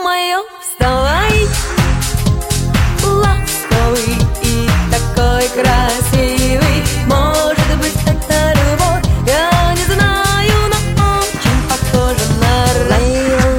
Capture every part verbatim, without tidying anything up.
мое, вставай, ласковый и такой красивый. Может быть, это любовь, я не знаю, но очень похоже на рай.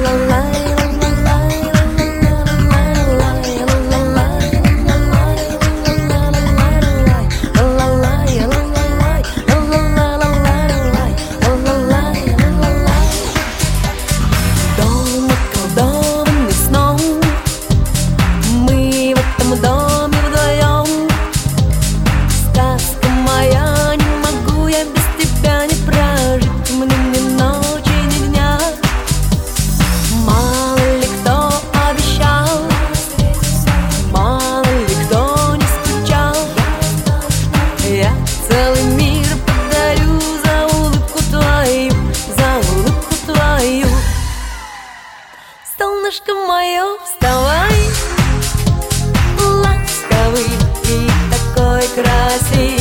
Дома колдованный сном, мы в этом доме вдвоем. Сказка моя, не могу я без тебя не прожить мне ни ночи, ни дня. Мало ли кто обещал, мало ли кто не скучал. Я целый мир подарю за улыбку твою, за улыбку твою. Солнышко мое, вставай, ласковый и такой красивый.